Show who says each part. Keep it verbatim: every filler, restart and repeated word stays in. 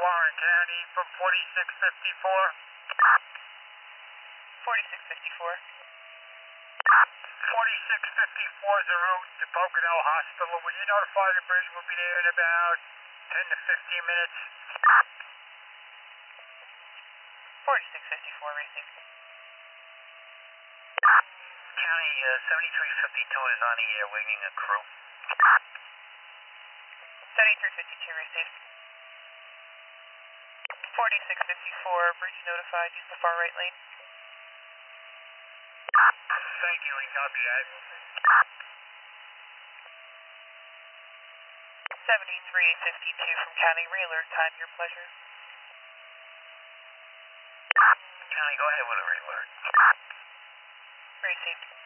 Speaker 1: Warren County from forty-six fifty-four.
Speaker 2: forty-six fifty-four.
Speaker 1: forty-six fifty-four is the route to Pocono Hospital. Will you notify the bridge we'll be there in about ten to fifteen minutes?
Speaker 2: forty-six fifty-four racing.
Speaker 1: County uh, seventy-three fifty-two is on the air waiting a crew.
Speaker 2: seventy-three fifty-two received. forty-six fifty-four, bridge notified, use the far right lane.
Speaker 1: Thank you, and copy that.
Speaker 2: seventy-three fifty-two from County, re-alert time, your pleasure.
Speaker 1: County, go ahead with a alert.
Speaker 2: Received.